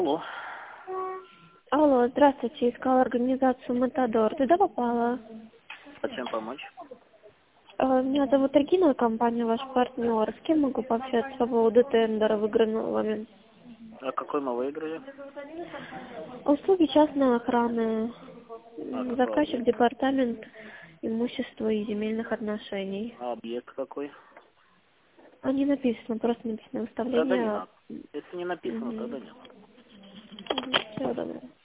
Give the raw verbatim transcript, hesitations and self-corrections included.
Алло. Алло, здравствуйте, искала организацию Матадор. Туда попала? А чем помочь? Э, Меня зовут Регина, компания ваш партнер. С кем могу пообщаться по поводу тендера, выигранного вами? А какой мы выиграли? Услуги частной охраны. А М, какой Заказчик объект? департамент имущества и земельных отношений. А объект какой? А не написано, просто написано Тогда не выставление. надо. Если не написано, тогда нет. Всего доброго.